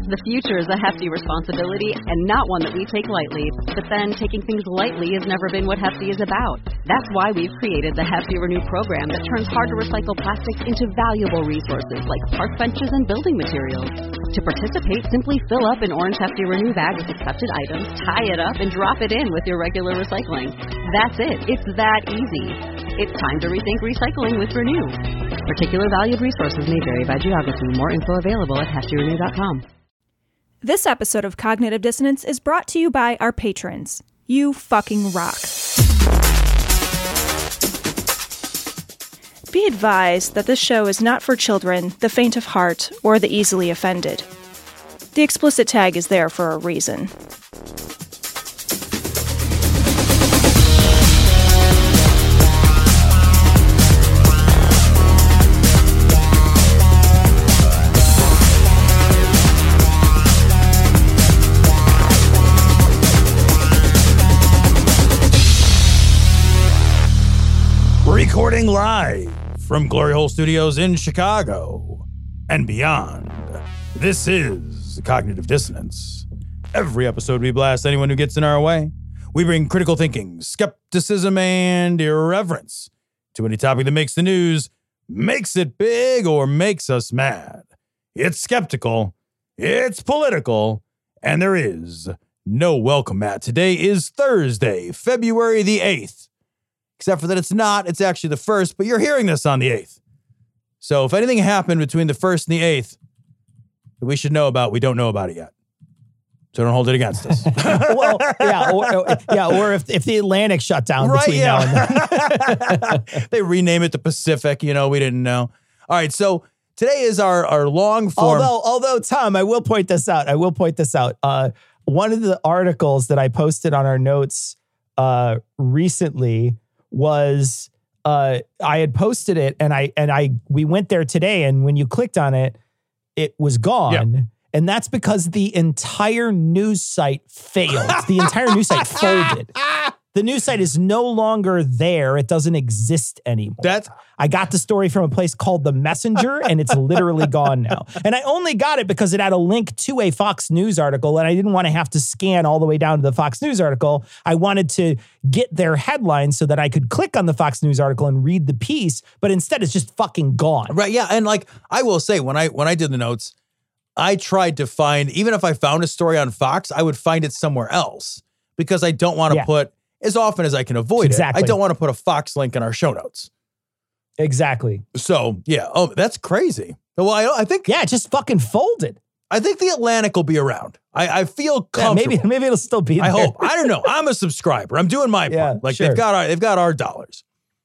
The future is a hefty responsibility and not one that we take lightly. But then taking things lightly has never been what Hefty is about. That's why we've created the Hefty Renew program that turns hard-to-recycle plastics into valuable resources like park benches and building materials. To participate, simply fill up an orange Hefty Renew bag with accepted items, tie it up, and drop it in with your regular recycling. That's it. It's that easy. It's time to rethink recycling with Renew. Particular valued resources may vary by geography. More info available at heftyrenew.com. This episode of Cognitive Dissonance is brought to you by our patrons. You fucking rock. Be advised that this show is not for children, the faint of heart, or the easily offended. The explicit tag is there for a reason. Recording live from Glory Hole Studios in Chicago and beyond. This is Cognitive Dissonance. Every episode we blast anyone who gets in our way. We bring critical thinking, skepticism, and irreverence to any topic that makes the news, makes it big, or makes us mad. It's skeptical, it's political, and there is no welcome mat. Today is Thursday, February the 8th. Except for that it's not. It's actually the 1st, but you're hearing this on the 8th. So if anything happened between the 1st and the 8th that we should know about, we don't know about it yet. So don't hold it against us. Well, or if the Atlantic shut down between now and then. They rename it the Pacific, we didn't know. All right, so today is our long form. Although, Tom, I will point this out. One of the articles that I posted on our notes recently was I had posted it and we went there today, and when you clicked on it, it was gone. Yeah. And that's because the entire news site failed. The entire news site folded. The news site is no longer there. It doesn't exist anymore. I got the story from a place called The Messenger, and it's literally gone now. And I only got it because it had a link to a Fox News article, and I didn't want to have to scan all the way down to the Fox News article. I wanted to get their headline so that I could click on the Fox News article and read the piece, but instead it's just fucking gone. Right, yeah. And I will say, when I did the notes, I tried to find, even if I found a story on Fox, I would find it somewhere else because I don't want to put, as often as I can avoid it, I don't want to put a Fox link in our show notes. Exactly. So, yeah. Oh, that's crazy. Well, I think... Yeah, it just fucking folded. I think the Atlantic will be around. I feel comfortable. Yeah, maybe it'll still be there. I hope. I don't know. I'm a subscriber. I'm doing my part. Sure. They've got our dollars.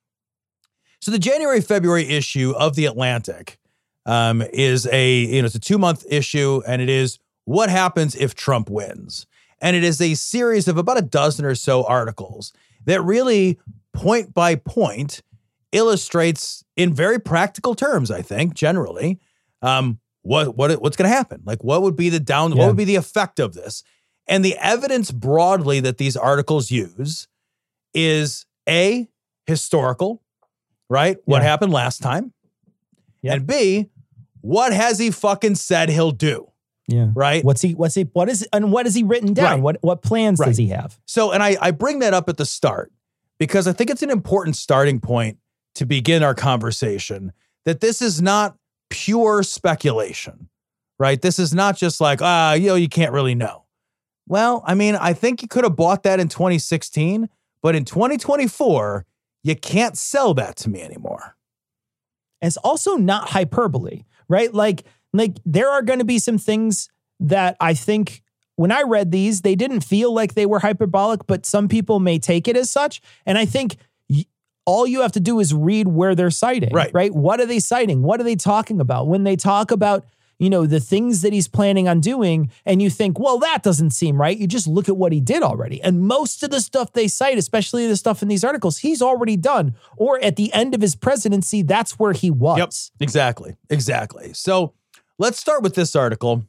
So the January-February issue of the Atlantic is it's a 2-month issue, and it is what happens if Trump wins. And it is a series of about a dozen or so articles that really, point by point, illustrates in very practical terms, I think, generally, what's going to happen. Like, what would be what would be the effect of this? And the evidence broadly that these articles use is A, historical, right? Yeah. What happened last time? Yeah. And B, what has he fucking said he'll do? Yeah. Right. What has he written down? Right. What plans does he have? So, and I bring that up at the start because I think it's an important starting point to begin our conversation, that this is not pure speculation, right? This is not just like, you can't really know. Well, I mean, I think you could have bought that in 2016, but in 2024, you can't sell that to me anymore. And it's also not hyperbole, right? Like there are going to be some things that I think when I read these, they didn't feel like they were hyperbolic, but some people may take it as such. And I think all you have to do is read where they're citing, right? What are they citing? What are they talking about? When they talk about, the things that he's planning on doing, and you think, well, that doesn't seem right. You just look at what he did already. And most of the stuff they cite, especially the stuff in these articles, he's already done. Or at the end of his presidency, that's where he was. Yep, exactly. So let's start with this article.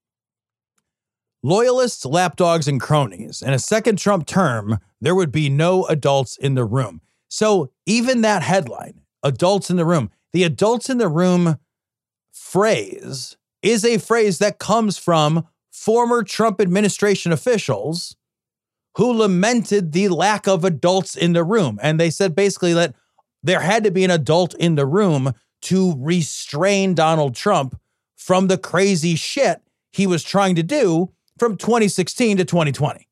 Loyalists, lapdogs, and cronies. In a second Trump term, there would be no adults in the room. So even that headline, adults in the room, the adults in the room phrase is a phrase that comes from former Trump administration officials who lamented the lack of adults in the room. And they said basically that there had to be an adult in the room to restrain Donald Trump from the crazy shit he was trying to do from 2016 to 2020.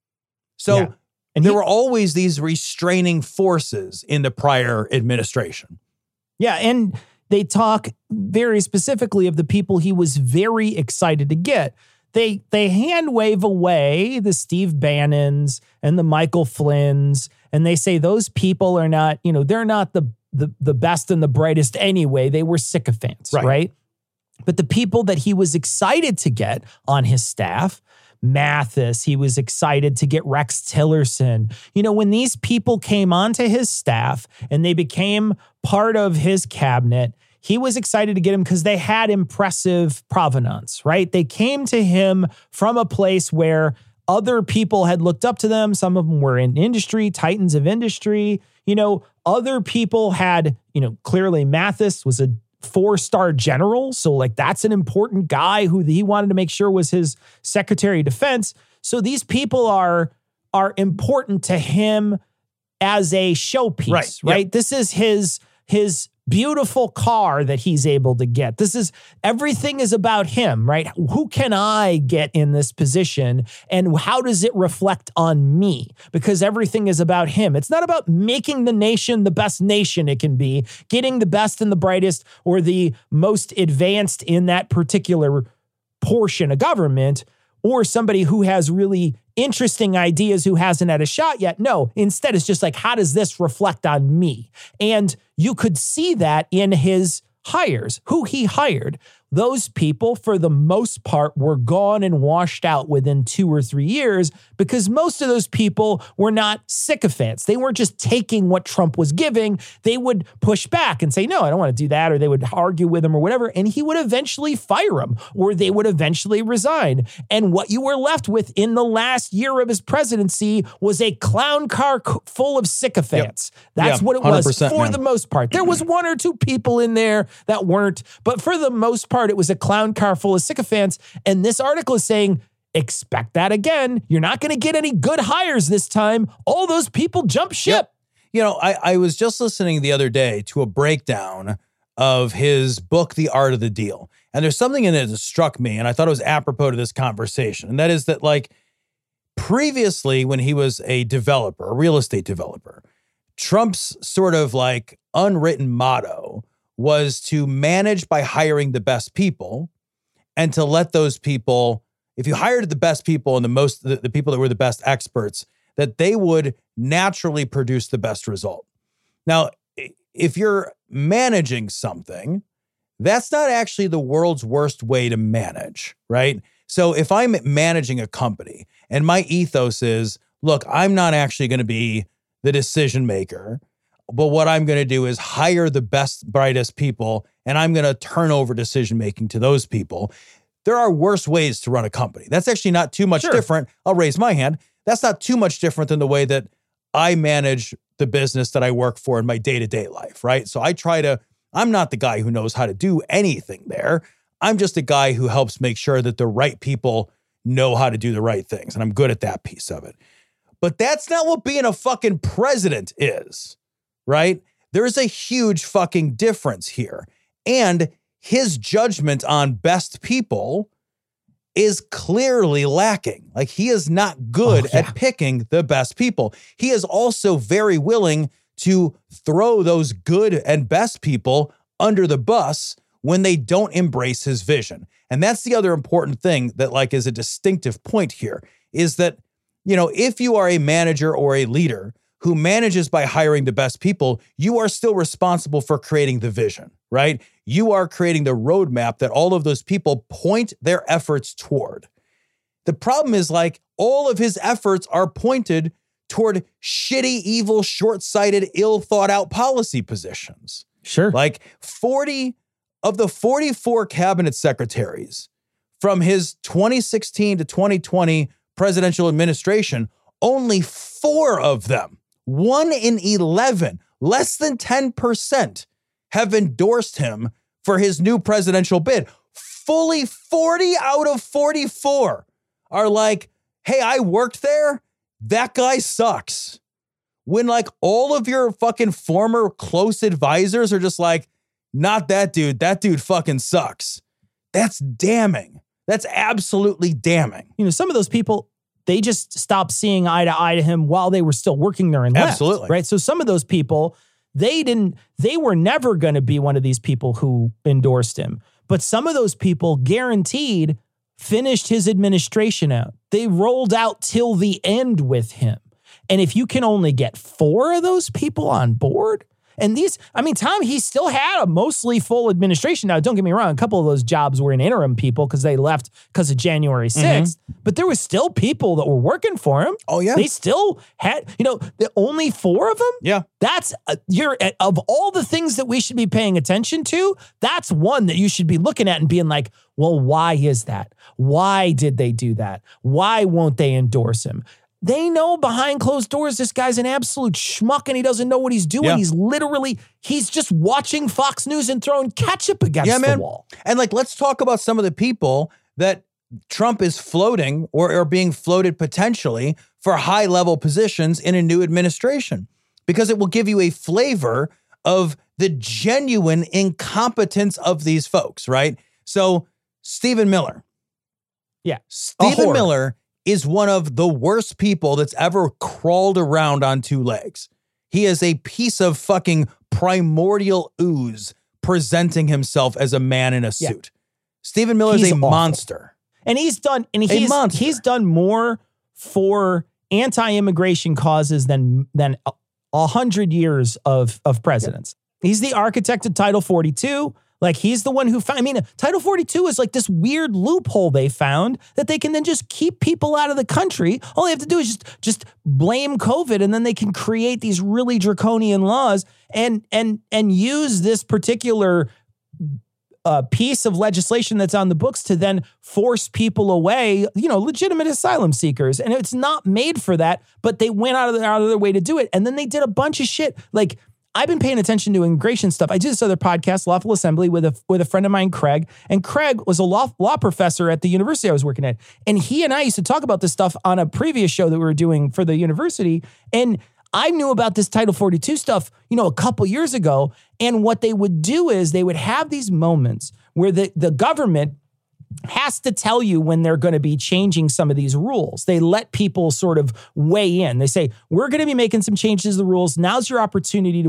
So and there were always these restraining forces in the prior administration. Yeah, and they talk very specifically of the people he was very excited to get. They hand wave away the Steve Bannons and the Michael Flynns, and they say those people are not, they're not the best and the brightest anyway. They were sycophants, right? But the people that he was excited to get on his staff, Mathis, he was excited to get Rex Tillerson. When these people came onto his staff and they became part of his cabinet, he was excited to get them because they had impressive provenance, right? They came to him from a place where other people had looked up to them. Some of them were in industry, titans of industry. Other people had, clearly Mathis was a 4-star general. So that's an important guy who he wanted to make sure was his Secretary of Defense. So these people are important to him as a showpiece, right? Yep. This is his beautiful car that he's able to get. Everything is about him, right? Who can I get in this position and how does it reflect on me? Because everything is about him. It's not about making the nation the best nation it can be, getting the best and the brightest or the most advanced in that particular portion of government, or somebody who has really interesting ideas who hasn't had a shot yet. No, instead it's just how does this reflect on me? And you could see that in his hires, who he hired. Those people, for the most part, were gone and washed out within 2 or 3 years because most of those people were not sycophants. They weren't just taking what Trump was giving. They would push back and say, no, I don't want to do that, or they would argue with him or whatever, and he would eventually fire him, or they would eventually resign. And what you were left with in the last year of his presidency was a clown car full of sycophants. That's what it was for the most part. There was 1 or 2 people in there that weren't, but for the most part, it was a clown car full of sycophants. And this article is saying, expect that again. You're not going to get any good hires this time. All those people jump ship. Yep. I was just listening the other day to a breakdown of his book, The Art of the Deal. And there's something in it that struck me, and I thought it was apropos to this conversation. And that is that, previously when he was a developer, a real estate developer, Trump's sort of unwritten motto was to manage by hiring the best people, and to let those people, if you hired the best people and the people that were the best experts, that they would naturally produce the best result. Now, if you're managing something, that's not actually the world's worst way to manage, right? So if I'm managing a company and my ethos is, look, I'm not actually going to be the decision maker, but what I'm going to do is hire the best, brightest people, and I'm going to turn over decision-making to those people. There are worse ways to run a company. That's actually not too much different. I'll raise my hand. That's not too much different than the way that I manage the business that I work for in my day-to-day life, right? So I'm not the guy who knows how to do anything there. I'm just a guy who helps make sure that the right people know how to do the right things, and I'm good at that piece of it. But that's not what being a fucking president is. Right? There's a huge fucking difference here. And his judgment on best people is clearly lacking. He is not good at picking the best people. He is also very willing to throw those good and best people under the bus when they don't embrace his vision. And that's the other important thing that is a distinctive point here, is that, if you are a manager or a leader who manages by hiring the best people, you are still responsible for creating the vision, right? You are creating the roadmap that all of those people point their efforts toward. The problem is all of his efforts are pointed toward shitty, evil, short-sighted, ill-thought-out policy positions. Sure. 40 of the 44 cabinet secretaries from his 2016 to 2020 presidential administration, only 4 of them, 1 in 11, less than 10%, have endorsed him for his new presidential bid. fully 40 out of 44 are like, hey, I worked there. That guy sucks. When like all of your fucking former close advisors are just like, not that dude. That dude fucking sucks. That's damning. That's absolutely damning. You know, some of those people, they just stopped seeing eye to eye to him while they were still working there and left. Absolutely. Right. So some of those people, they were never going to be one of these people who endorsed him. But some of those people guaranteed finished his administration out. They rolled out till the end with him. And if you can only get 4 of those people on board, and these, I mean, Tom, he still had a mostly full administration. Now, don't get me wrong, a couple of those jobs were in interim people because they left because of January 6th, but there was still people that were working for him. Oh, yeah. They still had, you know, the only 4 of them. Yeah. That's, of all the things that we should be paying attention to, that's one that you should be looking at and being like, well, why is that? Why did they do that? Why won't they endorse him? They know behind closed doors, this guy's an absolute schmuck and he doesn't know what he's doing. Yeah. He's just watching Fox News and throwing ketchup against the wall. And like, let's talk about some of the people that Trump is floating or are being floated potentially for high level positions in a new administration, because it will give you a flavor of the genuine incompetence of these folks, right? So Stephen Miller. Yeah. Stephen Miller is one of the worst people that's ever crawled around on 2 legs. He is a piece of fucking primordial ooze presenting himself as a man in a suit. Stephen Miller is a monster. And he's done more for anti-immigration causes than 100 years of presidents. Yeah. He's the architect of Title 42. Like, he's the one who found, I mean, Title 42 is like this weird loophole they found that they can then just keep people out of the country. All they have to do is just blame COVID, and then they can create these really draconian laws and use this particular piece of legislation that's on the books to then force people away, you know, legitimate asylum seekers. And it's not made for that, but they went out of their way to do it. And then they did a bunch of shit. Like, I've been paying attention to immigration stuff. I do this other podcast, Lawful Assembly, with a friend of mine, Craig. And Craig was a law professor at the university I was working at. And he and I used to talk about this stuff on a previous show that we were doing for the university. And I knew about this Title 42 stuff, you know, a couple years ago. And what they would do is they would have these moments where the government has to tell you when they're going to be changing some of these rules. They let people sort of weigh in. They say, we're going to be making some changes to the rules. Now's your opportunity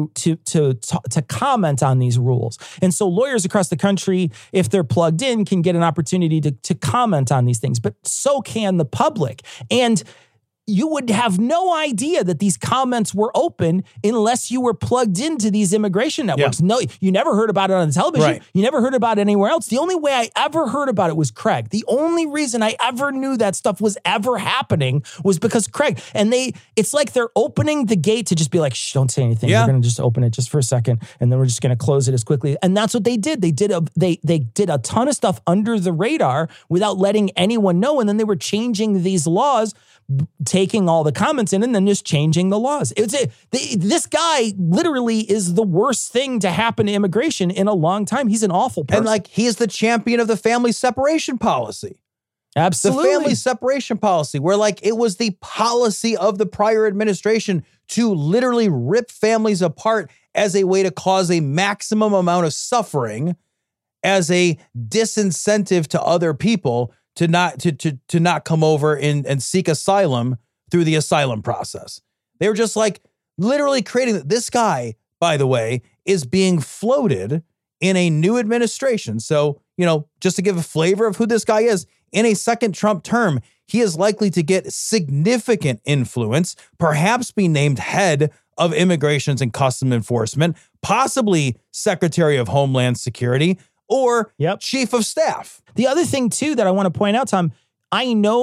to comment on these rules. And so lawyers across the country, if they're plugged in, can get an opportunity to comment on these things, but so can the public. And you would have no idea that these comments were open unless you were plugged into these immigration networks. Yeah. No, you never heard about it on the television. Right. You never heard about it anywhere else. The only way I ever heard about it was Craig. The only reason I ever knew that stuff was ever happening was because Craig. And it's like they're opening the gate to just be like, shh, don't say anything. Yeah. We're going to just open it just for a second, and then we're just going to close it as quickly. And that's what they did. They did a ton of stuff under the radar without letting anyone know. And then they were changing these laws, taking all the comments in and then just changing the laws. This guy literally is the worst thing to happen to immigration in a long time. He's an awful person. And like, he is the champion of the family separation policy. Absolutely. The family separation policy, where like it was the policy of the prior administration to literally rip families apart as a way to cause a maximum amount of suffering as a disincentive to other people to not come over and seek asylum through the asylum process. They were just like literally creating this guy, by the way, is being floated in a new administration. So, you know, just to give a flavor of who this guy is, in a second Trump term, he is likely to get significant influence, perhaps be named head of Immigrations and Customs Enforcement, possibly Secretary of Homeland Security, or Chief of Staff. The other thing, too, that I want to point out, Tom, I know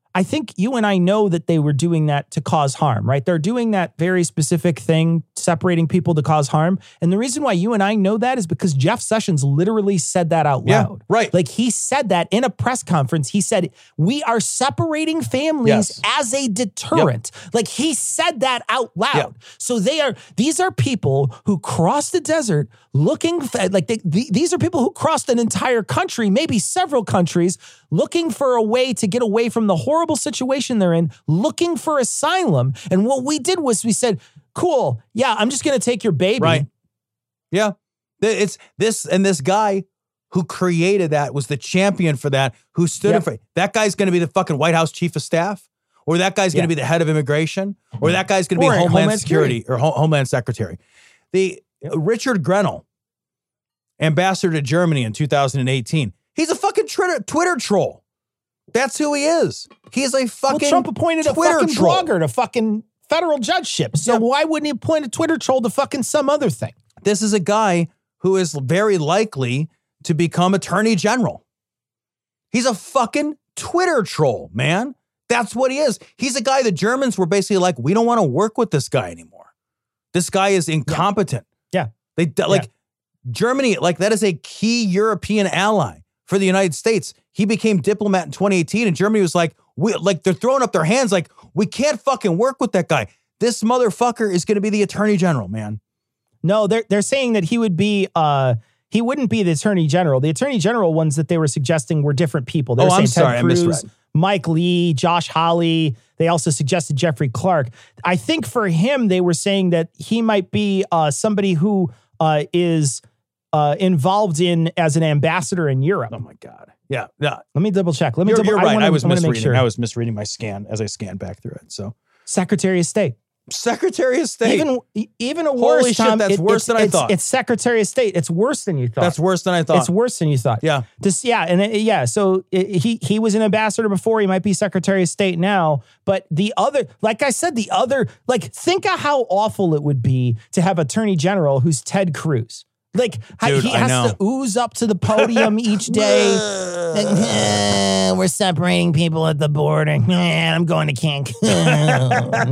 I think you and I know that they were doing that to cause harm, right? They're doing that very specific thing, separating people to cause harm. And the reason why you and I know that is because Jeff Sessions literally said that out loud. Right. Like he said that in a press conference. He said, we are separating families as a deterrent. Like he said that out loud. So these are people who crossed the desert looking, these are people who crossed an entire country, maybe several countries, looking for a way to get away from the horrible situation they're in, looking for asylum. And what we did was we said, cool, yeah, I'm just going to take your baby. Right. Yeah. It's this, and this guy who created that was the champion for that, who stood in for that guy's going to be the fucking White House chief of staff, or that guy's going to be the head of immigration, or that guy's going to be Homeland Security or Homeland Secretary. The Richard Grenell, ambassador to Germany in 2018, he's a fucking Twitter troll. That's who he is. He's a fucking Trump appointed Twitter a fucking troll. blogger to fucking federal judgeship. So why wouldn't he appoint a Twitter troll to fucking some other thing? This is a guy who is very likely to become attorney general. He's a fucking Twitter troll, man. That's what he is. He's a guy the Germans were basically like, we don't want to work with this guy anymore. This guy is incompetent. Germany, that is a key European ally for the United States. He became diplomat in 2018, and Germany was like, they're throwing up their hands like, we can't fucking work with that guy. This motherfucker is going to be the attorney general, man. No, they're saying that he would be, he wouldn't be the attorney general. The attorney general ones that they were suggesting were different people. They were saying Ted Cruz, I misread. Mike Lee, Josh Hawley. They also suggested Jeffrey Clark. I think for him, they were saying that he might be somebody who is involved in as an ambassador in Europe. Oh my God. Yeah. Yeah. Let me double check. You're right. I was misreading. Make sure. I was misreading my scan as I scanned back through it. So Secretary of State. Secretary of State. Even a Holy worse, shit, Tom, that's worse than I thought. It's Secretary of State. It's worse than you thought. That's worse than I thought. It's worse than you thought. Yeah. So he was an ambassador before. He might be Secretary of State now. But the other, like I said, think of how awful it would be to have Attorney General who's Ted Cruz. Like, dude, he has to ooze up to the podium each day. We're separating people at the border. I'm going to Cancun.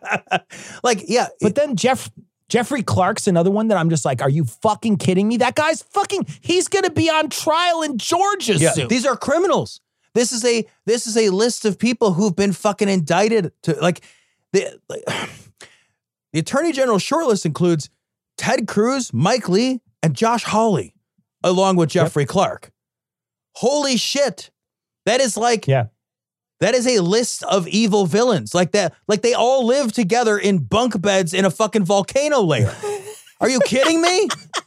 But then Jeffrey Clark's another one that I'm just like, are you fucking kidding me? That guy's he's going to be on trial in Georgia soon. These are criminals. This is a list of people who've been fucking indicted to the Attorney General shortlist includes Ted Cruz, Mike Lee, and Josh Hawley, along with Jeffrey Clark. Holy shit. That is that is a list of evil villains like that. Like they all live together in bunk beds in a fucking volcano layer. Are you kidding me?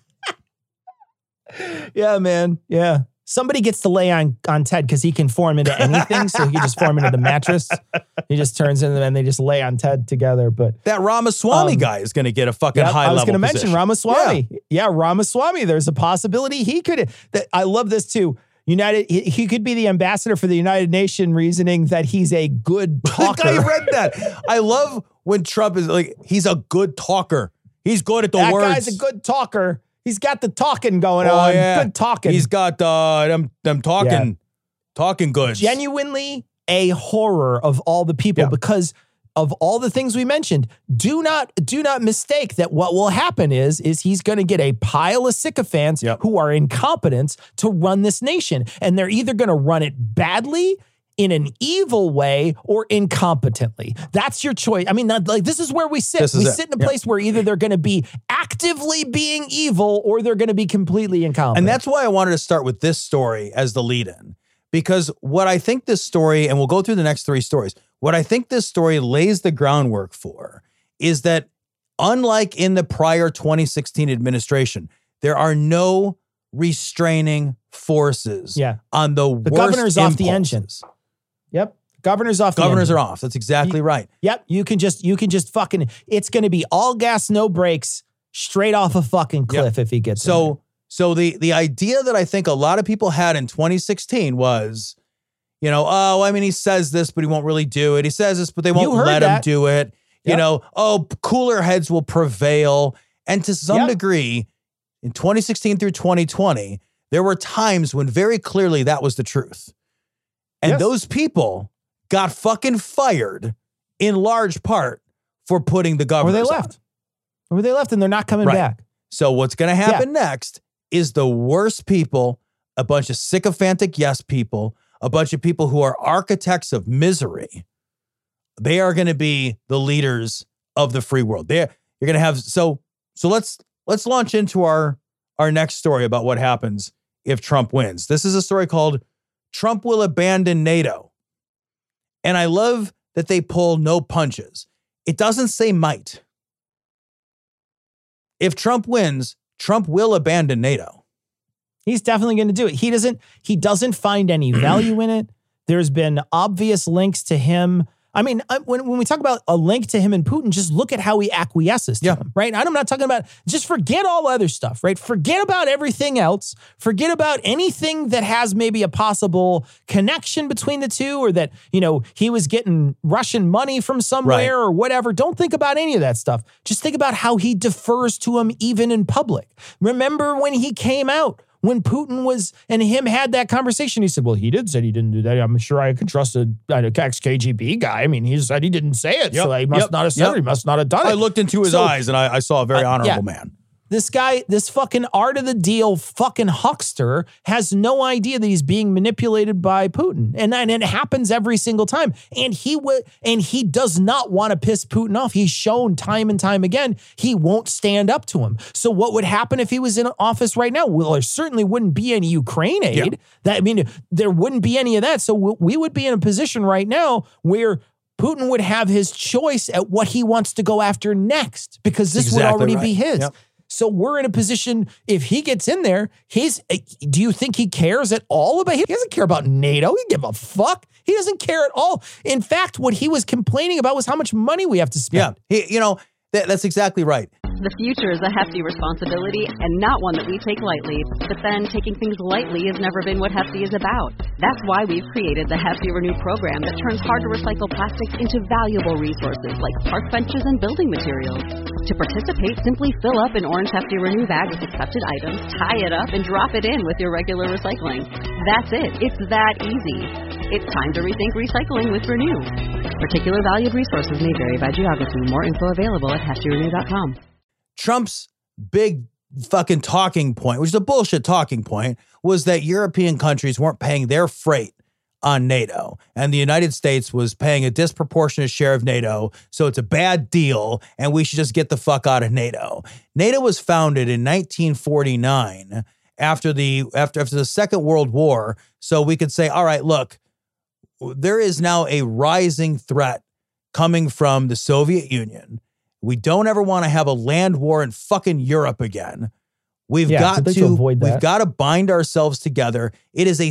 Yeah, man. Yeah. Somebody gets to lay on Ted because he can form into anything. So he can just form into the mattress. He just turns into them and they just lay on Ted together. But that Ramaswamy guy is going to get a fucking high level. I was going to mention Ramaswamy. Yeah, Ramaswamy. There's a possibility he could. I love this too. He could be the ambassador for the United Nations, reasoning that he's a good talker. I read that. I love when Trump is like, he's a good talker. He's good at the words. That guy's a good talker. He's got the talking going on. Yeah. Good talking. He's got them talking good. Genuinely a horror of all the people because of all the things we mentioned. Do not mistake that what will happen is he's going to get a pile of sycophants who are incompetent to run this nation. And they're either going to run it badly, in an evil way, or incompetently. That's your choice. I mean, this is where we sit. We sit in a place where either they're going to be actively being evil or they're going to be completely incompetent. And that's why I wanted to start with this story as the lead-in. Because what I think this story, and we'll go through the next three stories, what I think this story lays the groundwork for is that unlike in the prior 2016 administration, there are no restraining forces on the worst governor's impulses. Off the engines. Yep. Governors are off. That's exactly right. Yep. You can just fucking, it's going to be all gas, no brakes, straight off a fucking cliff if he gets in. So the idea that I think a lot of people had in 2016 was, he says this, but he won't really do it. He says this, but they won't let him do it. Yep. Cooler heads will prevail. And to some degree, in 2016 through 2020, there were times when very clearly that was the truth. And those people got fucking fired in large part for putting the governors Or they left. Or they left and they're not coming back. So what's going to happen next is the worst people, a bunch of sycophantic yes people, a bunch of people who are architects of misery. They are going to be the leaders of the free world. You're going to have so let's launch into our next story about what happens if Trump wins. This is a story called Trump Will Abandon NATO. And I love that they pull no punches. It doesn't say might. If Trump wins, Trump will abandon NATO. He's definitely going to do it. He doesn't find any value in it. There's been obvious links to him. I mean, when we talk about a link to him and Putin, just look at how he acquiesces to him, right? I'm not talking about, just forget all other stuff, right? Forget about everything else. Forget about anything that has maybe a possible connection between the two, or that, he was getting Russian money from somewhere or whatever. Don't think about any of that stuff. Just think about how he defers to him even in public. Remember when he came out, when Putin and him had that conversation, he said, well, he said he didn't do that. I'm sure I could trust an ex-KGB guy. I mean, he said he didn't say it, so he must not have said it. He must not have done it. I looked into his eyes and I saw a very honorable man. This guy, this fucking art of the deal fucking huckster has no idea that he's being manipulated by Putin. And it happens every single time. And he does not want to piss Putin off. He's shown time and time again, he won't stand up to him. So what would happen if he was in office right now? Well, there certainly wouldn't be any Ukraine aid. There wouldn't be any of that. So we would be in a position right now where Putin would have his choice at what he wants to go after next, because this would already be his. Yep. So we're in a position, if he gets in there, do you think he cares at all about, he doesn't care about NATO. He doesn't give a fuck. He doesn't care at all. In fact, what he was complaining about was how much money we have to spend. Yeah, that's exactly right. The future is a hefty responsibility and not one that we take lightly. But then taking things lightly has never been what Hefty is about. That's why we've created the Hefty Renew program that turns hard-to-recycle plastics into valuable resources like park benches and building materials. To participate, simply fill up an orange Hefty Renew bag with accepted items, tie it up, and drop it in with your regular recycling. That's it. It's that easy. It's time to rethink recycling with Renew. Particular valued resources may vary by geography. More info available at heftyrenew.com. Trump's big fucking talking point, which is a bullshit talking point, was that European countries weren't paying their freight on NATO, and the United States was paying a disproportionate share of NATO, so it's a bad deal, and we should just get the fuck out of NATO. NATO was founded in 1949 after the Second World War, so we could say, all right, look, there is now a rising threat coming from the Soviet Union. We don't ever want to have a land war in fucking Europe again. We've got to bind ourselves together. It is a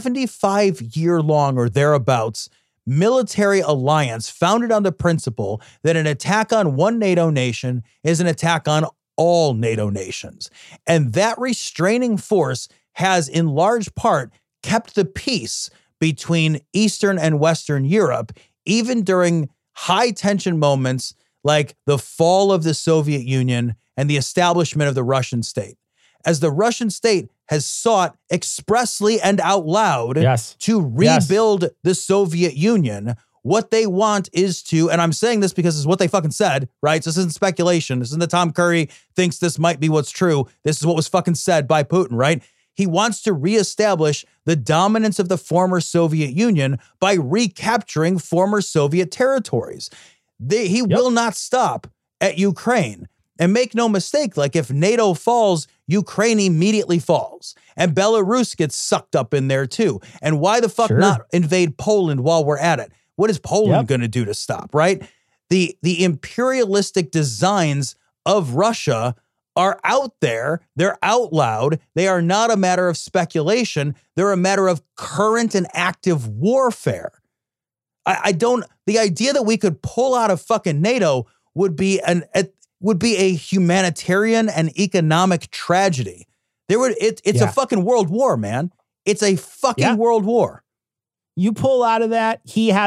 75-year-long or thereabouts military alliance founded on the principle that an attack on one NATO nation is an attack on all NATO nations. And that restraining force has in large part kept the peace between Eastern and Western Europe, even during high tension moments like the fall of the Soviet Union and the establishment of the Russian state. As the Russian state has sought expressly and out loud to rebuild the Soviet Union, what they want is to, and I'm saying this because it's what they fucking said, right? So this isn't speculation. This isn't that Tom Curry thinks this might be what's true. This is what was fucking said by Putin, right? He wants to reestablish the dominance of the former Soviet Union by recapturing former Soviet territories. He will not stop at Ukraine. And make no mistake, like if NATO falls, Ukraine immediately falls. And Belarus gets sucked up in there too. And why the fuck not invade Poland while we're at it? What is Poland going to do to stop, right? The imperialistic designs of Russia are out there. They're out loud. They are not a matter of speculation. They're a matter of current and active warfare. The idea that we could pull out of fucking NATO would be a humanitarian and economic tragedy. It's a fucking world war, man. It's a fucking world war. You pull out of that,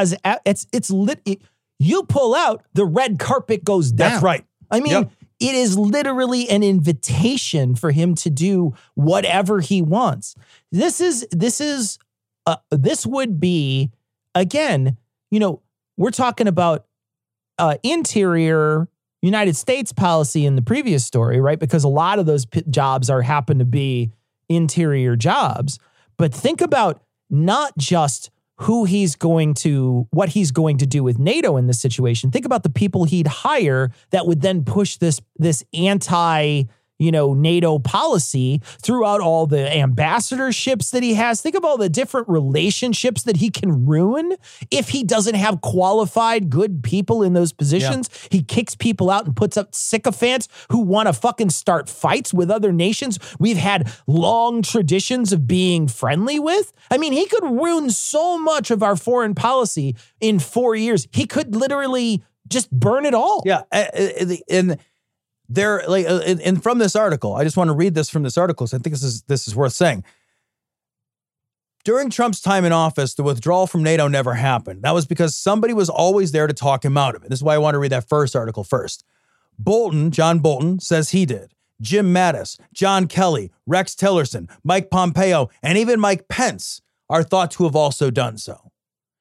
you pull out, the red carpet goes down. That's right. I mean, it is literally an invitation for him to do whatever he wants. This would be, again, we're talking about interior United States policy in the previous story, right? Because a lot of those jobs happen to be interior jobs. But think about not just what he's going to do with NATO in this situation. Think about the people he'd hire that would then push this anti, NATO policy throughout all the ambassadorships that he has. Think of all the different relationships that he can ruin if he doesn't have qualified, good people in those positions. Yeah. He kicks people out and puts up sycophants who want to fucking start fights with other nations we've had long traditions of being friendly with. I mean, he could ruin so much of our foreign policy in 4 years. He could literally just burn it all. Yeah. And from this article, I just want to read this from this article, so I think this is worth saying. During Trump's time in office, the withdrawal from NATO never happened. That was because somebody was always there to talk him out of it. This is why I want to read that first article first. John Bolton, says he did. Jim Mattis, John Kelly, Rex Tillerson, Mike Pompeo, and even Mike Pence are thought to have also done so.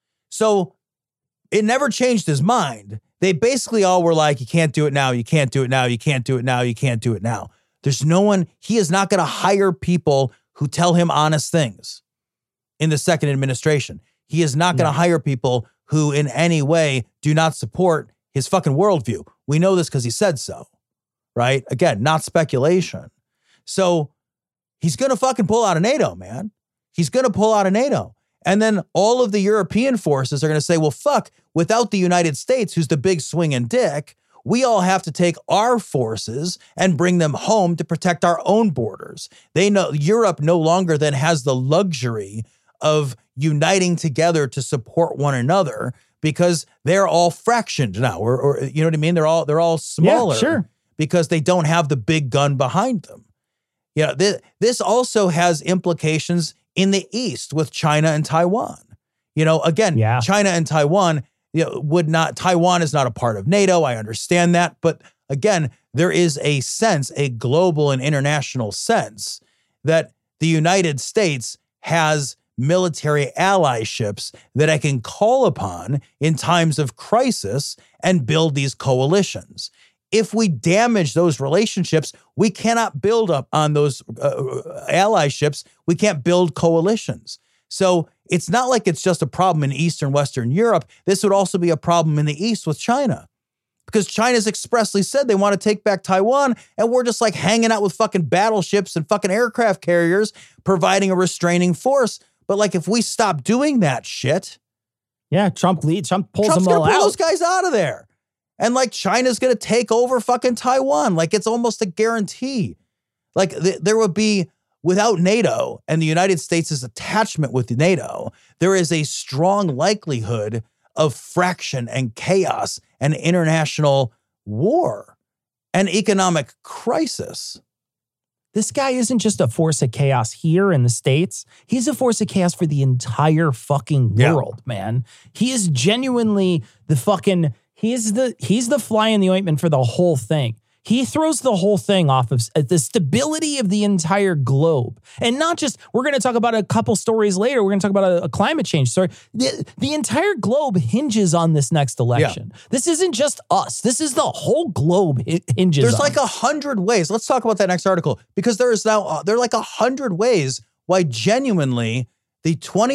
So it never changed his mind. They basically all were like, you can't do it now, you can't do it now, you can't do it now, you can't do it now. There's no one, he is not going to hire people who tell him honest things in the second administration. He is not going to hire people who in any way do not support his fucking worldview. We know this because he said so, right? Again, not speculation. So he's going to fucking pull out of NATO, man. He's going to pull out of NATO. And then all of the European forces are going to say, well, fuck, without the United States, who's the big swinging dick, we all have to take our forces and bring them home to protect our own borders. They know Europe no longer then has the luxury of uniting together to support one another because they're all fractioned now, or you know what I mean? They're all smaller, yeah, sure, because they don't have the big gun behind them. This also has implications in the East with China and Taiwan. Again, China and Taiwan Taiwan is not a part of NATO. I understand that. But again, there is a sense, a global and international sense that the United States has military allyships that I can call upon in times of crisis and build these coalitions. If we damage those relationships, we cannot build up on those allyships. We can't build coalitions. So it's not like it's just a problem in Eastern Western Europe. This would also be a problem in the East with China, because China's expressly said they want to take back Taiwan, and we're just like hanging out with fucking battleships and fucking aircraft carriers providing a restraining force. But like, if we stop doing that shit, Trump pulls them all out. Trump's gonna pull those guys out of there. And like, China's going to take over fucking Taiwan. Like, it's almost a guarantee. Like there would be, without NATO and the United States' attachment with NATO, there is a strong likelihood of fraction and chaos and international war and economic crisis. This guy isn't just a force of chaos here in the States. He's a force of chaos for the entire fucking world, man. He is genuinely the fucking... He's the fly in the ointment for the whole thing. He throws the whole thing off of the stability of the entire globe. And not just, we're going to talk about a couple stories later, we're going to talk about a climate change story. The entire globe hinges on this next election. Yeah. This isn't just us. This is the whole globe hinges on. There's like 100 ways. Let's talk about that next article, because there are like 100 ways why genuinely the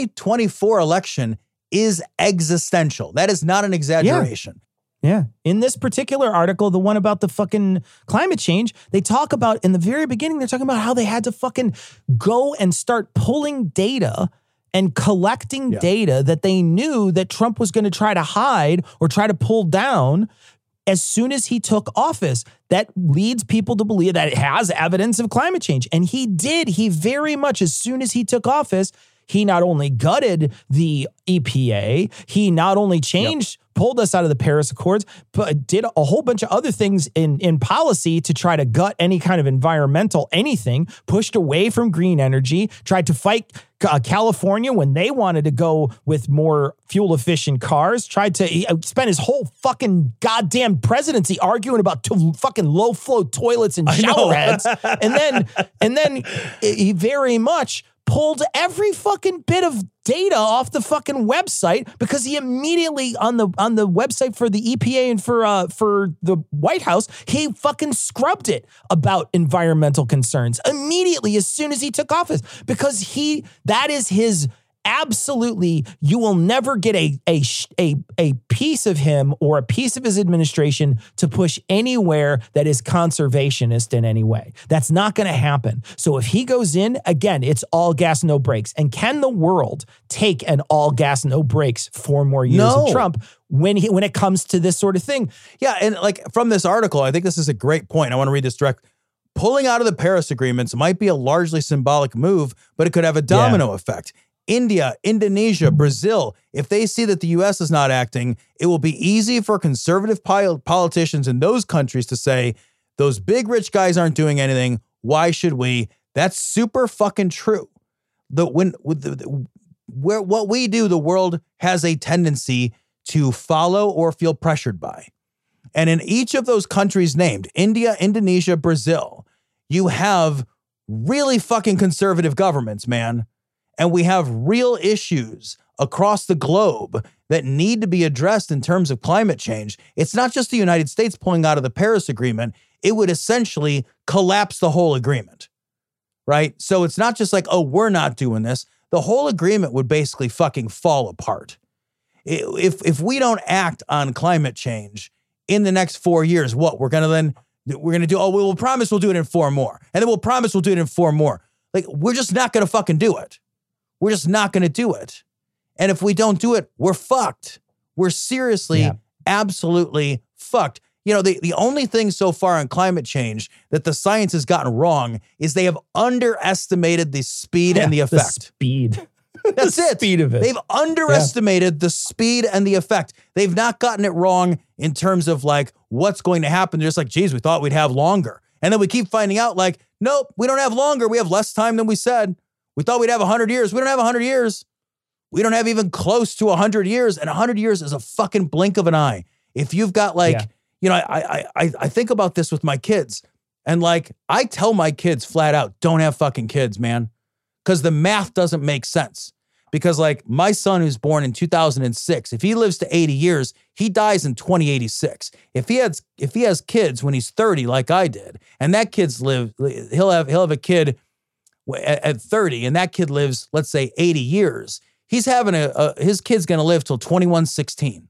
2024 election is existential. That is not an exaggeration. Yeah. In this particular article, the one about the fucking climate change, they talk about, in the very beginning, they're talking about how they had to fucking go and start pulling data and collecting data that they knew that Trump was going to try to hide or try to pull down as soon as he took office. That leads people to believe that it has evidence of climate change. And he did. He very much, as soon as he took office, he not only gutted the EPA, he not only pulled us out of the Paris Accords, but did a whole bunch of other things in policy to try to gut any kind of environmental anything, pushed away from green energy, tried to fight California when they wanted to go with more fuel efficient cars, tried to spend his whole fucking goddamn presidency arguing about fucking low flow toilets and shower heads. And then he very much pulled every fucking bit of data off the fucking website because he immediately on the website for the EPA and for the White House, he fucking scrubbed it about environmental concerns immediately as soon as he took office because that is his. Absolutely, you will never get a piece of him or a piece of his administration to push anywhere that is conservationist in any way. That's not going to happen. So if he goes in, again, it's all gas, no brakes. And can the world take an all gas, no brakes 4 more years of Trump when it comes to this sort of thing? Yeah, and like from this article, I think this is a great point. I want to read this direct. Pulling out of the Paris agreements might be a largely symbolic move, but it could have a domino effect. India, Indonesia, Brazil, if they see that the U.S. is not acting, it will be easy for conservative politicians in those countries to say, those big rich guys aren't doing anything. Why should we? That's super fucking true. What we do, the world has a tendency to follow or feel pressured by. And in each of those countries named, India, Indonesia, Brazil, you have really fucking conservative governments, man. And we have real issues across the globe that need to be addressed in terms of climate change. It's not just the United States pulling out of the Paris Agreement. It would essentially collapse the whole agreement, right? So it's not just like, oh, we're not doing this. The whole agreement would basically fucking fall apart. If we don't act on climate change in the next 4 years, what? We're going to do, we'll promise we'll do it in 4 more. And then we'll promise we'll do it in 4 more. Like, we're just not going to fucking do it. We're just not going to do it. And if we don't do it, we're fucked. We're seriously, absolutely fucked. You know, the only thing so far on climate change that the science has gotten wrong is they have underestimated the speed and the effect. The speed. That's the it. Speed of it. They've underestimated the speed and the effect. They've not gotten it wrong in terms of like what's going to happen. They're just like, geez, we thought we'd have longer. And then we keep finding out like, nope, we don't have longer. We have less time than we said. We thought we'd have 100 years. We don't have 100 years. We don't have even close to 100 years. And 100 years is a fucking blink of an eye. If you've got like, you know, I think about this with my kids. And like, I tell my kids flat out, don't have fucking kids, man. Because the math doesn't make sense. Because like my son who's born in 2006, if he lives to 80 years, he dies in 2086. If he has kids when he's 30, like I did, and that kid's he'll have a kid at 30, and that kid lives, let's say, 80 years, he's having his kid's going to live till 2116.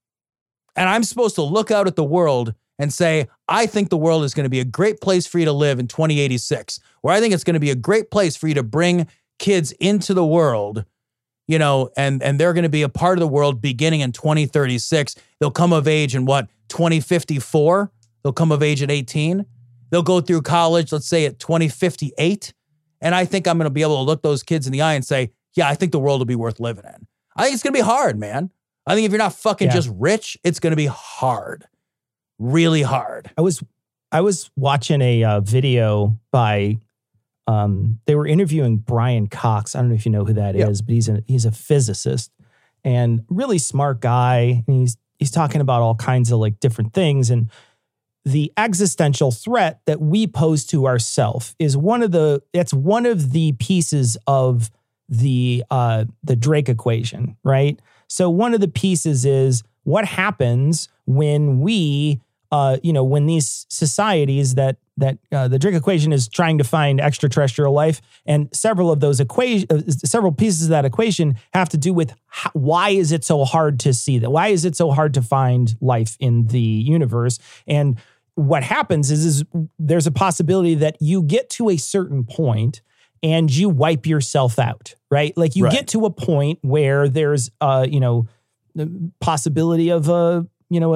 And I'm supposed to look out at the world and say, I think the world is going to be a great place for you to live in 2086, or I think it's going to be a great place for you to bring kids into the world, you know, and they're going to be a part of the world beginning in 2036. They'll come of age in 2054? They'll come of age at 18. They'll go through college, let's say at 2058. And I think I'm going to be able to look those kids in the eye and say, yeah, I think the world will be worth living in. I think it's going to be hard, man. I think if you're not fucking just rich, it's going to be hard. Really hard. I was watching a video by, they were interviewing Brian Cox. I don't know if you know who that is, but he's a physicist and really smart guy. And he's talking about all kinds of like different things. And the existential threat that we pose to ourselves is one of the pieces of the Drake equation, right? So one of the pieces is what happens when we, when these societies that the Drake equation is trying to find extraterrestrial life, and several pieces of that equation have to do with why is it so hard to see that? Why is it so hard to find life in the universe? And what happens is there's a possibility that you get to a certain point and you wipe yourself out, right? Like you get to a point where there's, the possibility of a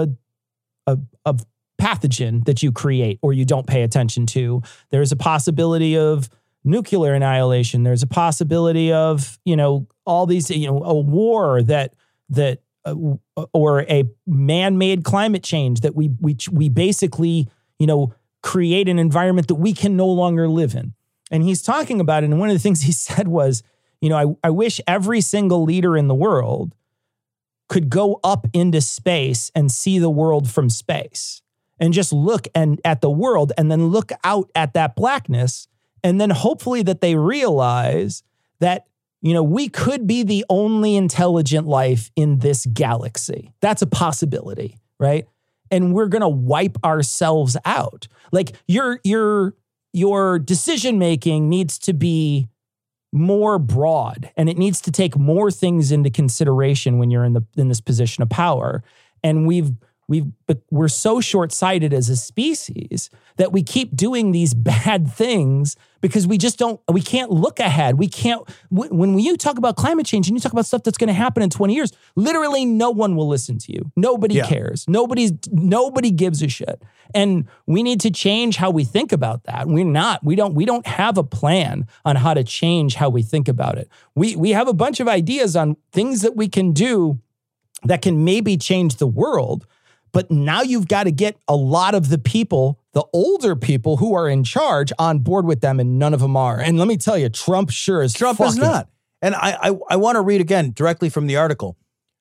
pathogen that you create or you don't pay attention to. There's a possibility of nuclear annihilation. There's a possibility of, all these, a war that or a man-made climate change that we basically, create an environment that we can no longer live in. And he's talking about it. And one of the things he said was, I wish every single leader in the world could go up into space and see the world from space and just look at the world and then look out at that blackness. And then hopefully that they realize that, we could be the only intelligent life in this galaxy. That's a possibility, right? And we're going to wipe ourselves out. Like your decision-making needs to be more broad, and it needs to take more things into consideration when you're in this position of power. And we're so short-sighted as a species that we keep doing these bad things because we can't look ahead. When you talk about climate change and you talk about stuff that's going to happen in 20 years, literally no one will listen to you. Nobody cares. Nobody gives a shit. And we need to change how we think about that. We don't have a plan on how to change how we think about it. We have a bunch of ideas on things that we can do that can maybe change the world. But now you've got to get a lot of the people, the older people who are in charge, on board with them, and none of them are. And let me tell you, Trump is not. And I want to read again directly from the article.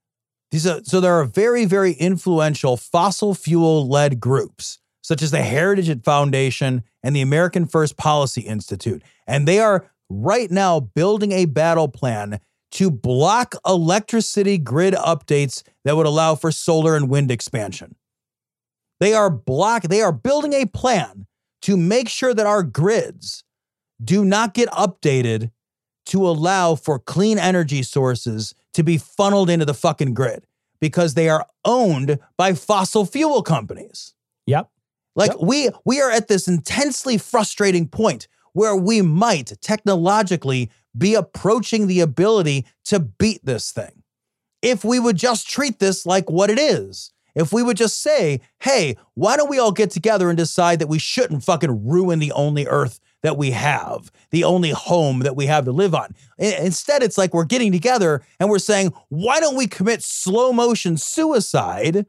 So there are very, very influential fossil fuel-led groups, such as the Heritage Foundation and the American First Policy Institute. And they are right now building a battle plan to block electricity grid updates that would allow for solar and wind expansion. They are building a plan to make sure that our grids do not get updated to allow for clean energy sources to be funneled into the fucking grid because they are owned by fossil fuel companies. Yep. We are at this intensely frustrating point where we might technologically be approaching the ability to beat this thing. If we would just treat this like what it is, if we would just say, hey, why don't we all get together and decide that we shouldn't fucking ruin the only earth that we have, the only home that we have to live on. Instead, it's like we're getting together and we're saying, why don't we commit slow motion suicide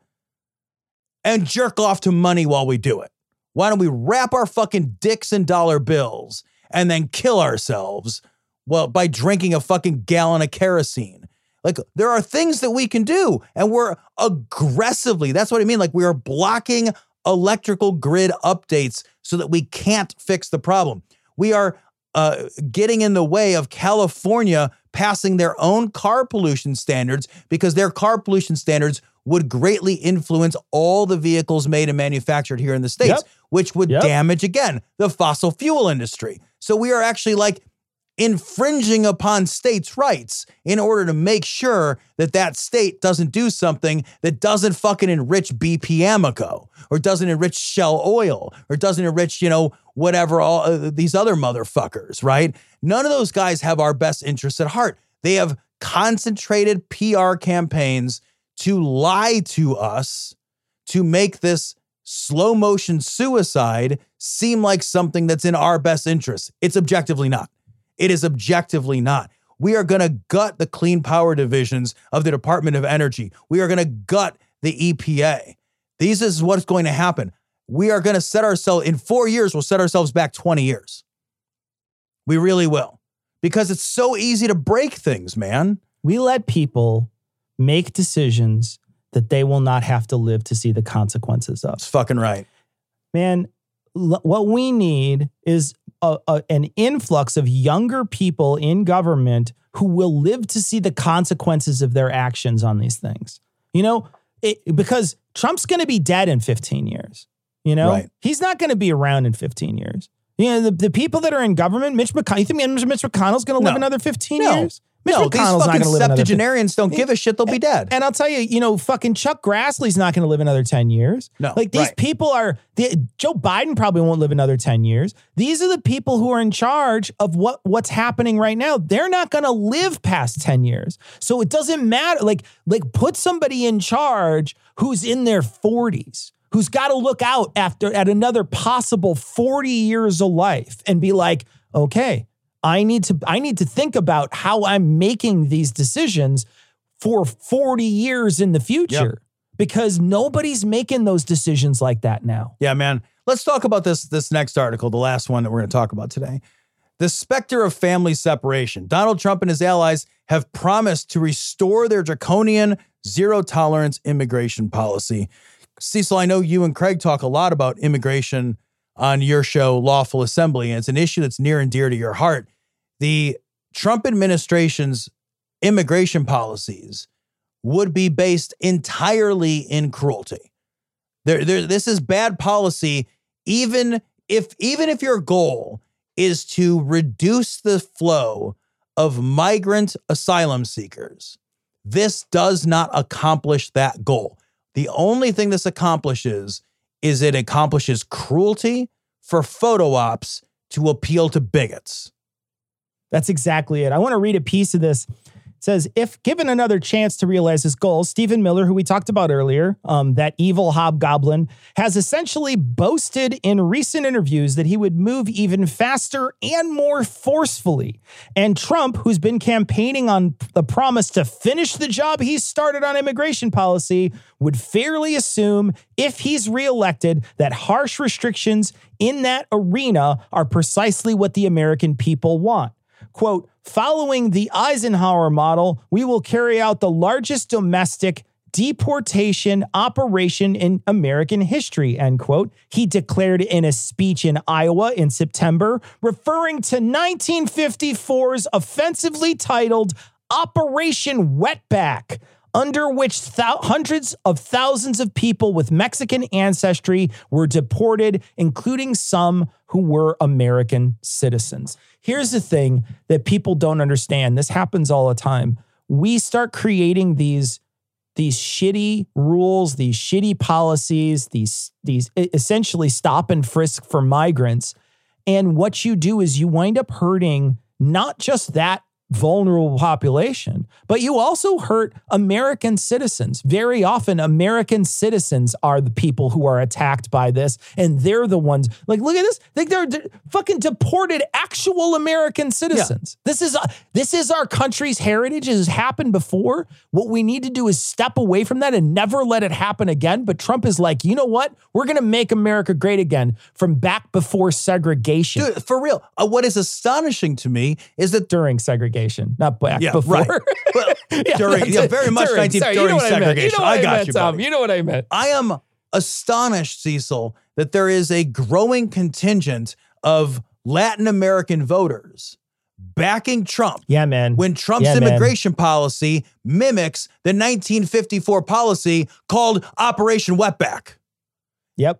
and jerk off to money while we do it? Why don't we wrap our fucking dicks in dollar bills and then kill ourselves? Well, by drinking a fucking gallon of kerosene. Like, there are things that we can do, and we're aggressively, that's what I mean. Like, we are blocking electrical grid updates so that we can't fix the problem. We are getting in the way of California passing their own car pollution standards because their car pollution standards would greatly influence all the vehicles made and manufactured here in the States, which would damage, again, the fossil fuel industry. So we are actually like infringing upon states' rights in order to make sure that that state doesn't do something that doesn't fucking enrich BP Amoco or doesn't enrich Shell Oil or doesn't enrich, whatever, all these other motherfuckers, right? None of those guys have our best interests at heart. They have concentrated PR campaigns to lie to us to make this slow motion suicide seem like something that's in our best interests. It's objectively not. It is objectively not. We are going to gut the clean power divisions of the Department of Energy. We are going to gut the EPA. This is what's going to happen. We are going to set ourselves, in 4 years, we'll set ourselves back 20 years. We really will. Because it's so easy to break things, man. We let people make decisions that they will not have to live to see the consequences of. That's fucking right. Man, what we need is an influx of younger people in government who will live to see the consequences of their actions on these things. Because Trump's going to be dead in 15 years. Right. He's not going to be around in 15 years. The people that are in government, Mitch McConnell, you think Mitch McConnell's going to live another 15 years? These fucking septuagenarians don't give a shit. They'll be dead. And I'll tell you, fucking Chuck Grassley's not going to live another 10 years. No. Like, these people Joe Biden probably won't live another 10 years. These are the people who are in charge of what's happening right now. They're not going to live past 10 years. So it doesn't matter. Like put somebody in charge who's in their 40s, who's got to look out at another possible 40 years of life and be like, okay, I need to think about how I'm making these decisions for 40 years in the future, because nobody's making those decisions like that now. Yeah, man. Let's talk about this next article, the last one that we're going to talk about today. The specter of family separation. Donald Trump and his allies have promised to restore their draconian zero-tolerance immigration policy. Cecil, I know you and Craig talk a lot about immigration on your show, Lawful Assembly, and it's an issue that's near and dear to your heart. The Trump administration's immigration policies would be based entirely in cruelty. This is bad policy, even if your goal is to reduce the flow of migrant asylum seekers. This does not accomplish that goal. The only thing this accomplishes is it accomplishes cruelty for photo ops to appeal to bigots. That's exactly it. I want to read a piece of this. It says, if given another chance to realize his goals, Stephen Miller, who we talked about earlier, that evil hobgoblin, has essentially boasted in recent interviews that he would move even faster and more forcefully. And Trump, who's been campaigning on the promise to finish the job he started on immigration policy, would fairly assume, if he's reelected, that harsh restrictions in that arena are precisely what the American people want. Quote, following the Eisenhower model, we will carry out the largest domestic deportation operation in American history, end quote. He declared in a speech in Iowa in September, referring to 1954's offensively titled Operation Wetback, under which hundreds of thousands of people with Mexican ancestry were deported, including some who were American citizens. Here's the thing that people don't understand. This happens all the time. We start creating these shitty rules, these shitty policies, these essentially stop and frisk for migrants. And what you do is you wind up hurting not just that vulnerable population, but you also hurt American citizens. Very often, American citizens are the people who are attacked by this, and they're the ones, like, look at this, like they're fucking deported actual American citizens. Yeah. This is our country's heritage. It has happened before. What we need to do is step away from that and never let it happen again. But Trump is like, you know what? We're going to make America great again from back before segregation. Dude, for real. What is astonishing to me is that during segregation, not back before. Right. Well, very much during segregation. I got you, Tom. You know what I meant. I am astonished, Cecil, that there is a growing contingent of Latin American voters backing Trump. Yeah, man. When Trump's immigration policy mimics the 1954 policy called Operation Wetback. Yep.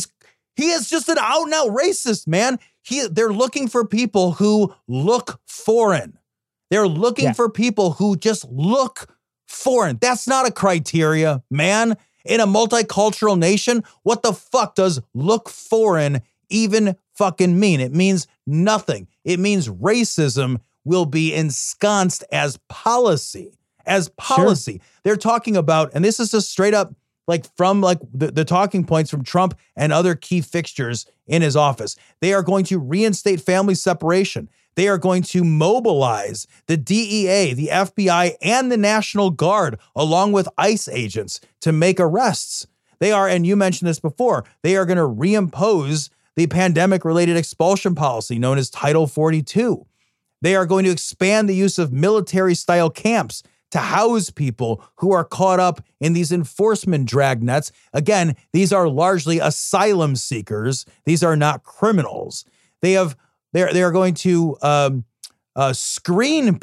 He is just an out-and-out racist, man. They're looking for people who look foreign. They're looking for people who just look foreign. That's not a criteria, man. In a multicultural nation, what the fuck does look foreign even fucking mean? It means nothing. It means racism will be ensconced as policy. Sure. They're talking about, and this is just straight up from the talking points from Trump and other key fixtures in his office. They are going to reinstate family separation. They are going to mobilize the DEA, the FBI, and the National Guard, along with ICE agents, to make arrests. They are, and you mentioned this before, they are going to reimpose the pandemic-related expulsion policy known as Title 42. They are going to expand the use of military-style camps to house people who are caught up in these enforcement dragnets. Again, these are largely asylum seekers. These are not criminals. They are going to screen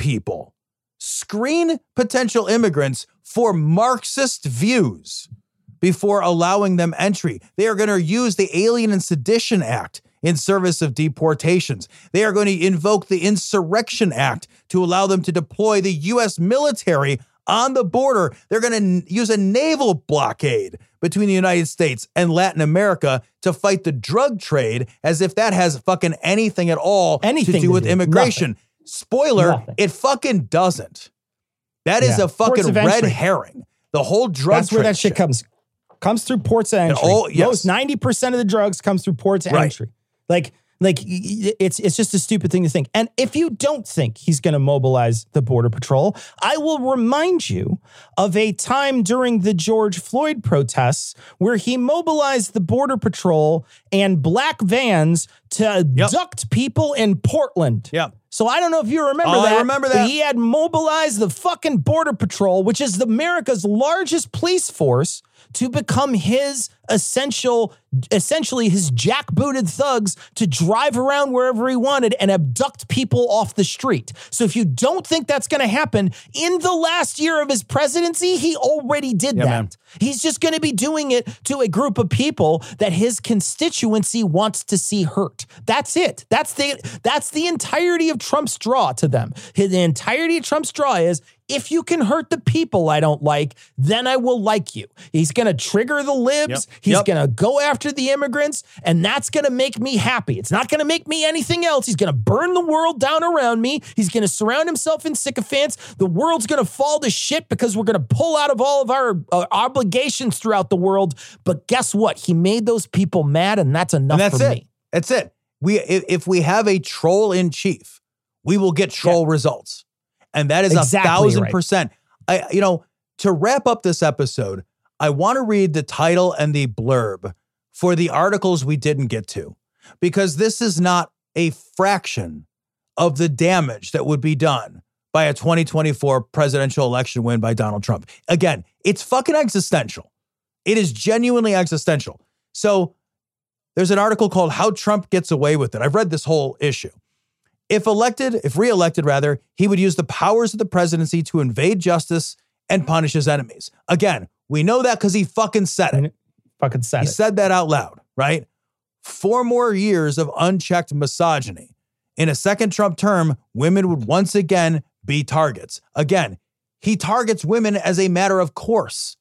potential immigrants for Marxist views before allowing them entry. They are going to use the Alien and Sedition Act in service of deportations. They are going to invoke the Insurrection Act to allow them to deploy the U.S. military on the border. They're going to use a naval blockade between the United States and Latin America to fight the drug trade, as if that has fucking anything at all to do with immigration. Nothing. Spoiler, it fucking doesn't. That is a fucking red herring. The whole drug That's where that shit comes through ports of entry. Most 90% of the drugs comes through ports of entry. Like it's just a stupid thing to think. And if you don't think he's going to mobilize the Border Patrol, I will remind you of a time during the George Floyd protests where he mobilized the Border Patrol and black vans to abduct people in Portland. Yeah. So I don't know if you remember that. I remember that. But he had mobilized the fucking Border Patrol, which is America's largest police force, to become his essentially his jackbooted thugs to drive around wherever he wanted and abduct people off the street. So if you don't think that's going to happen, in the last year of his presidency, he already did that. Man. He's just going to be doing it to a group of people that his constituency wants to see hurt. That's it. That's the entirety of Trump's draw to them. The entirety of Trump's draw is, if you can hurt the people I don't like, then I will like you. He's going to trigger the libs. He's going to go after the immigrants, and that's going to make me happy. It's not going to make me anything else. He's going to burn the world down around me. He's going to surround himself in sycophants. The world's going to fall to shit because we're going to pull out of all of our obligations throughout the world. But guess what? He made those people mad, and that's enough for me. That's it. If we have a troll in chief, we will get troll results. And that is exactly 1,000%. Right. To wrap up this episode, I want to read the title and the blurb for the articles we didn't get to, because this is not a fraction of the damage that would be done by a 2024 presidential election win by Donald Trump. Again, it's fucking existential. It is genuinely existential. So there's an article called How Trump Gets Away with It. I've read this whole issue. If reelected, he would use the powers of the presidency to invade justice and punish his enemies. Again, we know that because he fucking said it. He said that out loud, right? 4 more years of unchecked misogyny. In a second Trump term, women would once again be targets. Again, he targets women as a matter of course.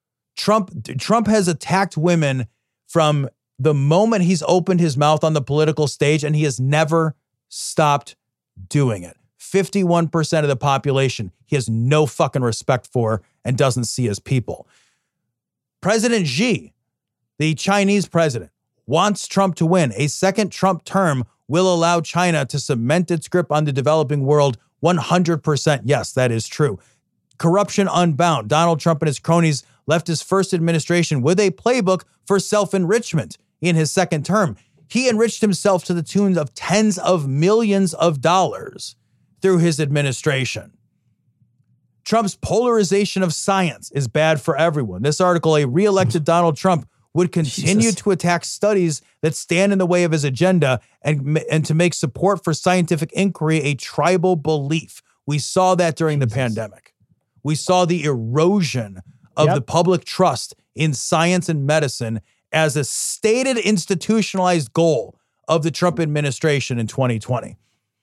Trump has attacked women from the moment he's opened his mouth on the political stage, and he has never stopped doing it. 51% of the population he has no fucking respect for and doesn't see as people. President Xi, the Chinese president, wants Trump to win. A second Trump term will allow China to cement its grip on the developing world. 100%. Yes, that is true. Corruption unbound. Donald Trump and his cronies left his first administration with a playbook for self-enrichment in his second term. He enriched himself to the tune of tens of millions of dollars through his administration. Trump's polarization of science is bad for everyone. This article, a re-elected Donald Trump would continue to attack studies that stand in the way of his agenda and to make support for scientific inquiry a tribal belief. We saw that during the pandemic. We saw the erosion of the public trust in science and medicine as a stated institutionalized goal of the Trump administration in 2020.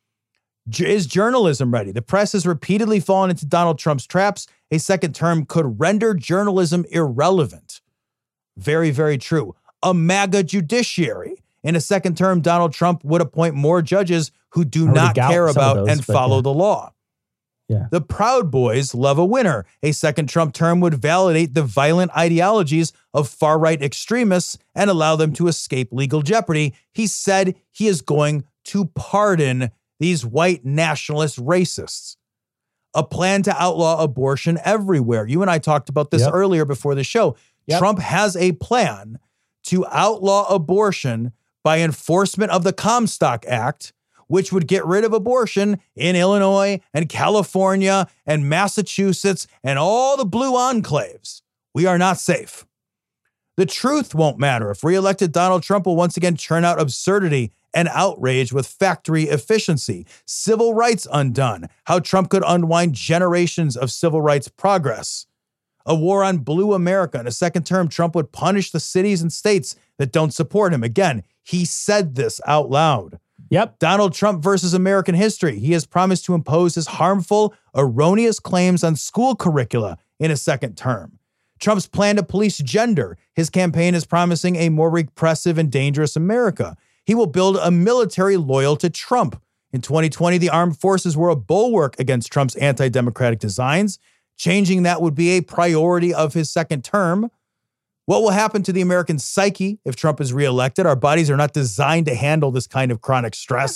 Is journalism ready? The press has repeatedly fallen into Donald Trump's traps. A second term could render journalism irrelevant. Very, very true. A MAGA judiciary. In a second term, Donald Trump would appoint more judges who do not care about and follow the law. Yeah. The Proud Boys love a winner. A second Trump term would validate the violent ideologies of far-right extremists and allow them to escape legal jeopardy. He said he is going to pardon these white nationalist racists. A plan to outlaw abortion everywhere. You and I talked about this earlier before the show. Trump has a plan to outlaw abortion by enforcement of the Comstock Act, which would get rid of abortion in Illinois and California and Massachusetts and all the blue enclaves. We are not safe. The truth won't matter if re-elected Donald Trump will once again churn out absurdity and outrage with factory efficiency. Civil rights undone. How Trump could unwind generations of civil rights progress. A war on blue America. In a second term, Trump would punish the cities and states that don't support him. Again, he said this out loud. Donald Trump versus American history. He has promised to impose his harmful, erroneous claims on school curricula in a second term. Trump's plan to police gender. His campaign is promising a more repressive and dangerous America. He will build a military loyal to Trump. In 2020, the armed forces were a bulwark against Trump's anti-democratic designs. Changing that would be a priority of his second term. What will happen to the American psyche if Trump is reelected? Our bodies are not designed to handle this kind of chronic stress.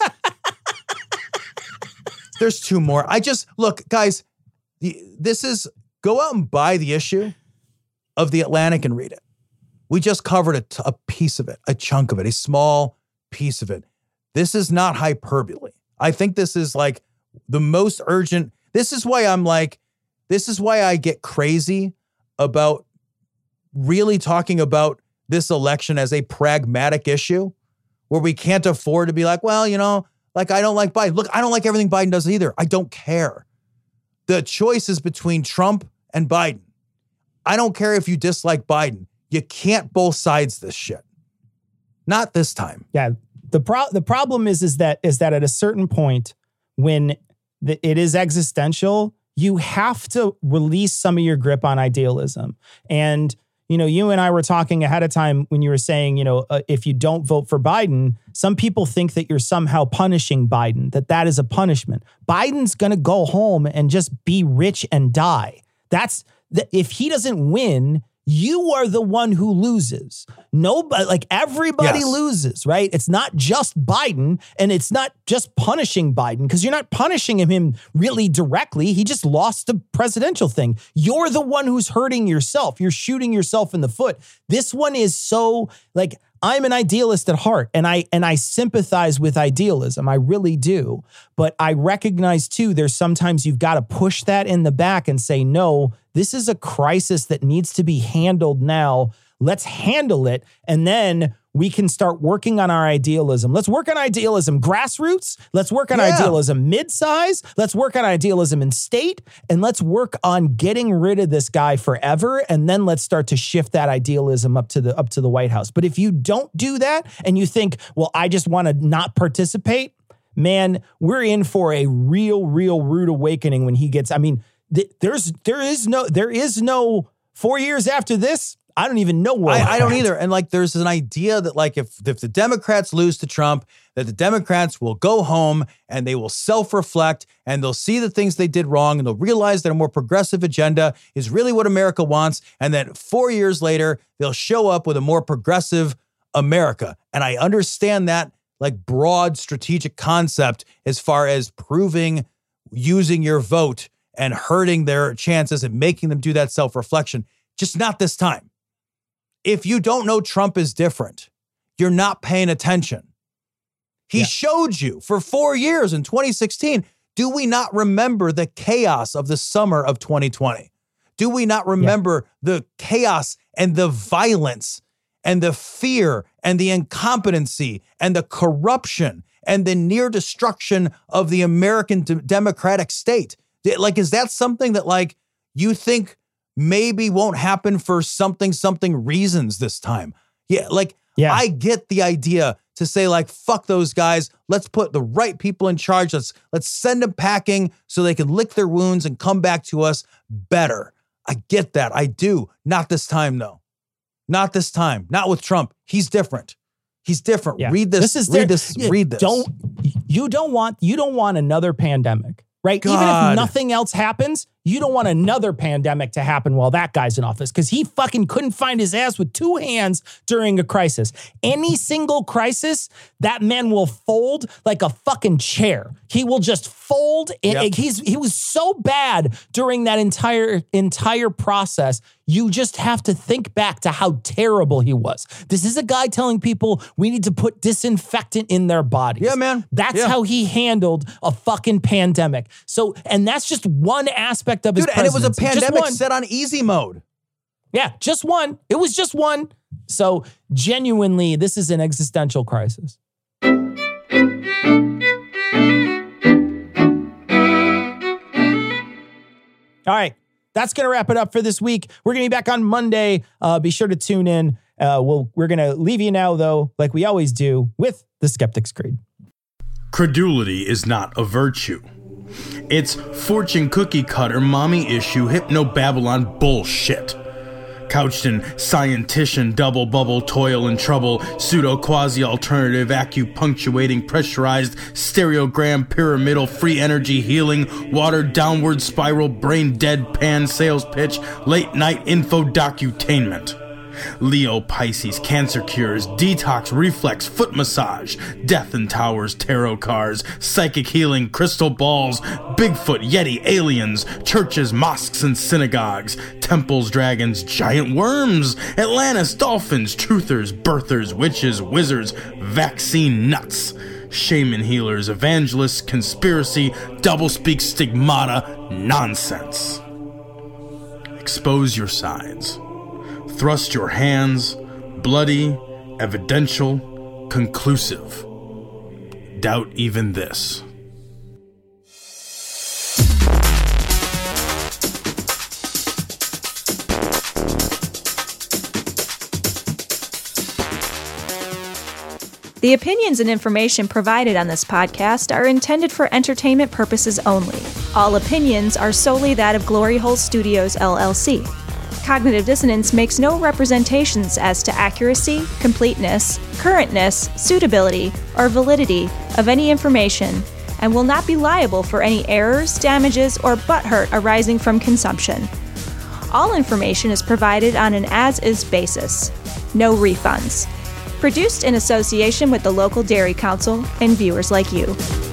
There's 2 more. Look, guys, go out and buy the issue of The Atlantic and read it. We just covered a piece of it, a chunk of it, a small piece of it. This is not hyperbole. I think this is like the most urgent. This is why I get crazy about really talking about this election as a pragmatic issue where we can't afford to be like, well, you know, like I don't like Biden. Look, I don't like everything Biden does either. I don't care. The choice is between Trump and Biden. I don't care if you dislike Biden. You can't both sides this shit. Not this time. Yeah. The problem is that at a certain point when it is existential, you have to release some of your grip on idealism. And, you know, you and I were talking ahead of time when you were saying, you know, if you don't vote for Biden, some people think that you're somehow punishing Biden, that is a punishment. Biden's going to go home and just be rich and die. If he doesn't win, you are the one who loses. Nobody, like everybody loses, right? It's not just Biden, and it's not just punishing Biden because you're not punishing him really directly. He just lost the presidential thing. You're the one who's hurting yourself. You're shooting yourself in the foot. This one is so like, I'm an idealist at heart, and I sympathize with idealism. I really do. But I recognize too, there's sometimes you've got to push that in the back and say, no, this is a crisis that needs to be handled now. Let's handle it. And then we can start working on our idealism. Let's work on idealism grassroots. Let's work on idealism midsize. Let's work on idealism in state. And let's work on getting rid of this guy forever. And then let's start to shift that idealism up to the White House. But if you don't do that and you think, well, I just want to not participate, man, we're in for a real rude awakening when he gets, I mean, there is no 4 years after this. I don't even know where I don't either. And like, there's an idea that like, if the Democrats lose to Trump, that the Democrats will go home and they will self-reflect and they'll see the things they did wrong and they'll realize that a more progressive agenda is really what America wants. And then 4 years later, they'll show up with a more progressive America. And I understand that like broad strategic concept as far as proving using your vote and hurting their chances and making them do that self-reflection. Just not this time. If you don't know Trump is different, you're not paying attention. He showed you for 4 years in 2016. Do we not remember the chaos of the summer of 2020? Do we not remember the chaos and the violence and the fear and the incompetency and the corruption and the near destruction of the American democratic state? Like, is that something that like you think maybe won't happen for something reasons this time? I get the idea to say like, fuck those guys. Let's put the right people in charge. Let's send them packing so they can lick their wounds and come back to us better. I get that. I do. Not this time though. Not this time. Not with Trump. He's different. He's different. Yeah. Read this. Read this. You don't want another pandemic. Right? God. Even if nothing else happens, you don't want another pandemic to happen while that guy's in office because he fucking couldn't find his ass with two hands during a crisis. Any single crisis, that man will fold like a fucking chair. He will just fold. Yep. He was so bad during that entire process. You just have to think back to how terrible he was. This is a guy telling people we need to put disinfectant in their bodies. Yeah, man. That's how he handled a fucking pandemic. So, and that's just one aspect of his presidency. And it was a pandemic set on easy mode. Yeah, just one. It was just one. So genuinely, this is an existential crisis. All right. That's going to wrap it up for this week. We're going to be back on Monday. Be sure to tune in. We're going to leave you now, though, like we always do, with the Skeptic's Creed. Credulity is not a virtue. It's fortune cookie cutter, mommy issue, hypno-Babylon bullshit. Couched in scientician, double bubble, toil and trouble, pseudo quasi-alternative, acupunctuating, pressurized, stereogram, pyramidal, free energy healing, watered downward spiral, brain deadpan sales pitch, late night info docutainment. Leo, Pisces, cancer cures, detox, reflex, foot massage, death in towers, tarot cards, psychic healing, crystal balls, Bigfoot, Yeti, aliens, churches, mosques and synagogues, temples, dragons, giant worms, Atlantis, dolphins, truthers, birthers, witches, wizards, vaccine nuts, shaman healers, evangelists, conspiracy, doublespeak, stigmata, nonsense. Expose your sides. Thrust your hands, bloody, evidential, conclusive. Doubt even this. The opinions and information provided on this podcast are intended for entertainment purposes only. All opinions are solely that of Glory Hole Studios, LLC. Cognitive Dissonance makes no representations as to accuracy, completeness, currentness, suitability, or validity of any information, and will not be liable for any errors, damages, or butthurt arising from consumption. All information is provided on an as-is basis. No refunds. Produced in association with the local Dairy Council and viewers like you.